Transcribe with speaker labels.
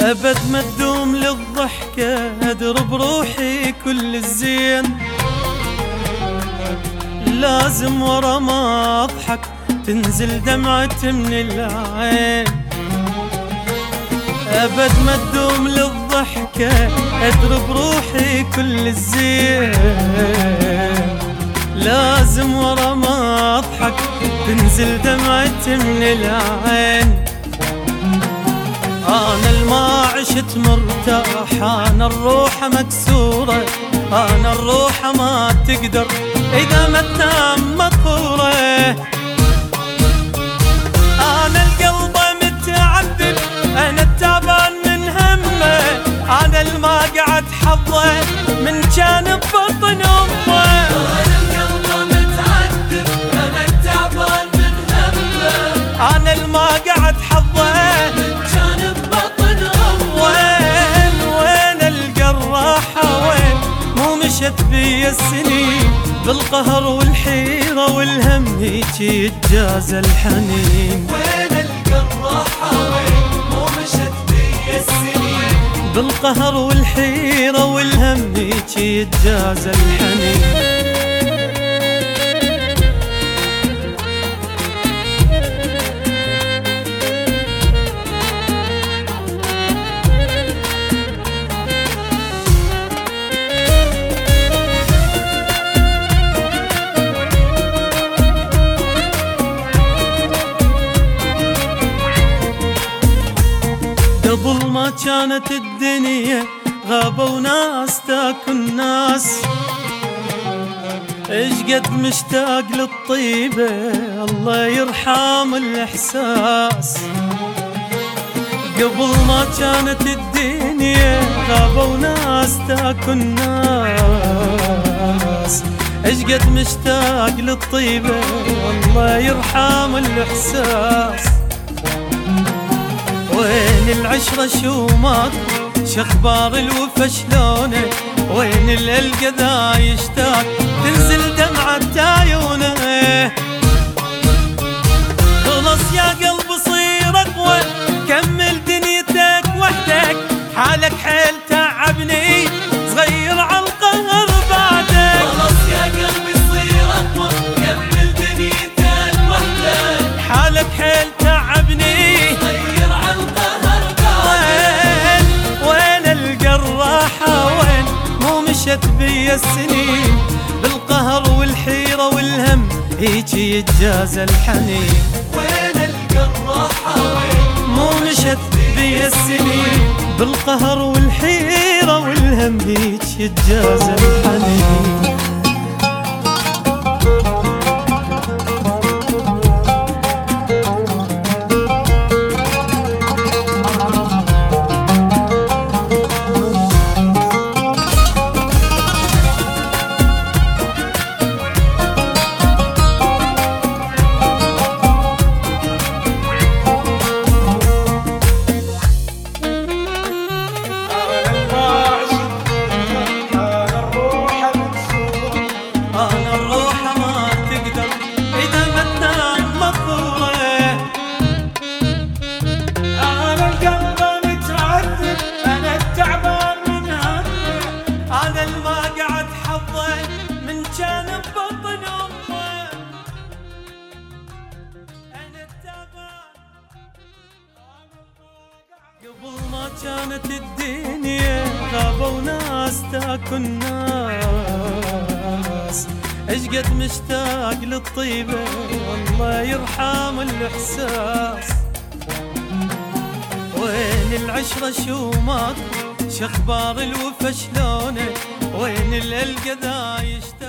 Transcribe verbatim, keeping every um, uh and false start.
Speaker 1: أبد ما تدوم للضحكة أدرب روحي كل الزين، لازم ورا ما أضحك تنزل دمعة من العين. أبد ما تدوم للضحكة أدرب روحي كل الزين، لازم ورا ما أضحك تنزل دمعة من العين. أنا الما عشت مرتاح، أنا الروح مكسورة، أنا الروح ما تقدر إذا ما تنام مقهورة. أنا القلب متعذب، أنا التعبان من همه، أنا الما قعد حظه من جانب بطن أمه.
Speaker 2: أنا القلب متعذب، أنا التعبان من همه،
Speaker 1: أنا الما قعد حظه
Speaker 2: من جانب بطن أمه.
Speaker 1: وين وين ألقى الراحة، وين مو مشت بي السنين بالقهر والحيرة والهم هيجي يتجازى الحنين.
Speaker 2: وين ألقى الراحة، وين مو مشت بي السنين
Speaker 1: بالقهر والحيرة والهم هيجي يتجازى الحنين. قبل ما كانت الدنيا غابوا ناس تاكل ناس، ايش قد مشتاق للطيبة الله يرحم الإحساس. قبل ما كانت الدنيا غابوا ناس تاكل ناس، ايش قد مشتاق للطيبة الله يرحم الإحساس. وين العشرة شو ماكو، شخبار الوفا شلونه، وين الألقى ذا يشتاق تنزل دمعة عيونه. خلص يا قلب صير أقوى، كمل دنيتك وحدك، حالك حيل تعبني صغير عالقهر بعدك.
Speaker 2: خلص يا قلبي صير أقوى، كمل دنيتك وحدك،
Speaker 1: حالك حيل تعبني
Speaker 2: غير عالقهر
Speaker 1: وين وين ألقى الراحة، وين مو مشت بي السنين بالقهر والحيرة والهم هيجي يتجازى الحنين.
Speaker 2: وين ألقى الراحة، وين
Speaker 1: مو مشت بي السنين بالقهر والحيرة والهم هيجي يتجازى الحنين. قبل ما كانت الدنيا غابوا ناس تاكل ناس، ايش قد مشتاق للطيبة الله يرحم الإحساس. وين العشرة شو ماكو، شخبار الوفا شلونه، وين الألقى ذا يشتاق